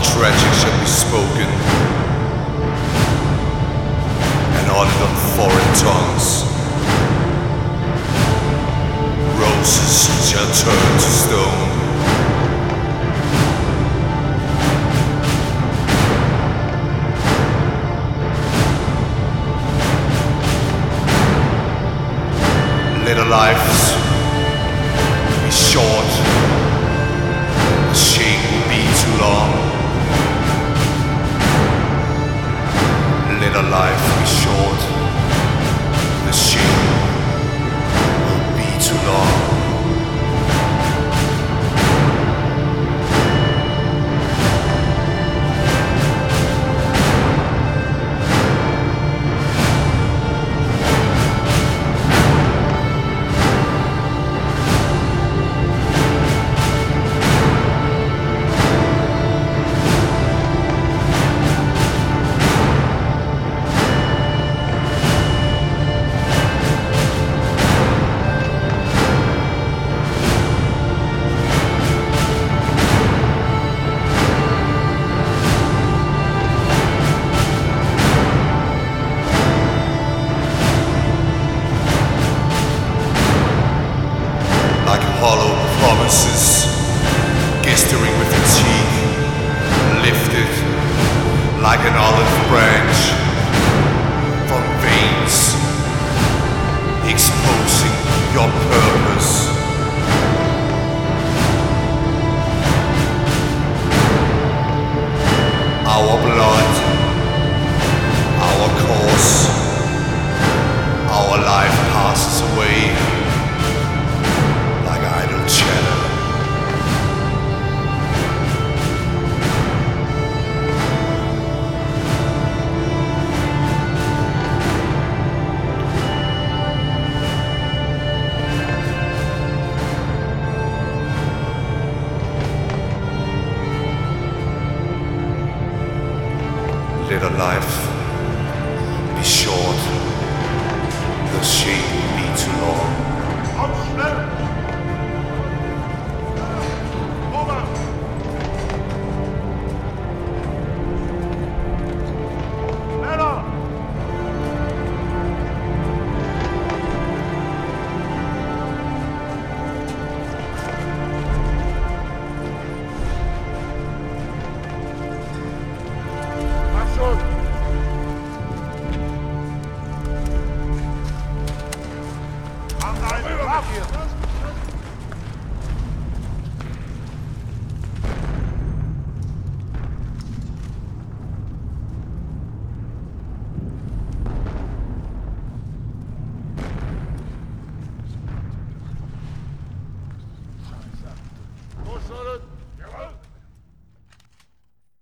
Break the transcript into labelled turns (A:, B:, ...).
A: tragic shall be spoken, and uttered on foreign tongues. Roses shall turn to stone. Let our lives be short, the shame will be too long. Let our life be short, the shame will be too long. Like hollow promises, gestering with fatigue, lifted like an olive branch from veins, exposing your purpose. Our blood, our course, our life passes away. Let our life be short, the shame will be too long.
B: Sorry.